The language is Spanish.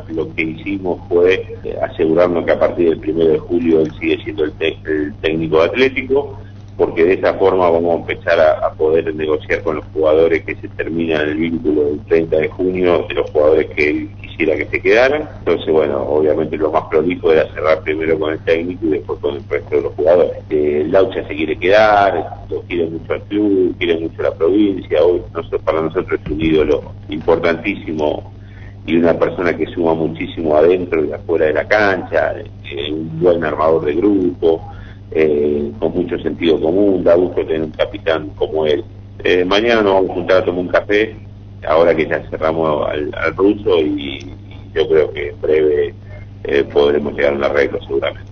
lo que hicimos fue asegurarnos que a partir del 1 de julio él sigue siendo el técnico de Atlético, porque de esa forma vamos a empezar a poder negociar con los jugadores que se terminan el vínculo del 30 de junio, de los jugadores que él quisiera que se quedaran. Entonces, bueno, obviamente lo más prolijo era cerrar primero con el técnico y después con el resto de los jugadores. El Laucha se quiere quedar, lo quiere mucho al club, quiere mucho la provincia. Hoy para nosotros es un ídolo importantísimo y una persona que suma muchísimo adentro y afuera de la cancha, un buen armador de grupo, con mucho sentido común. Da gusto tener un capitán como él. Mañana nos vamos a juntar a tomar un café, ahora que ya cerramos al ruso, y yo creo que en breve podremos llegar a un arreglo seguramente.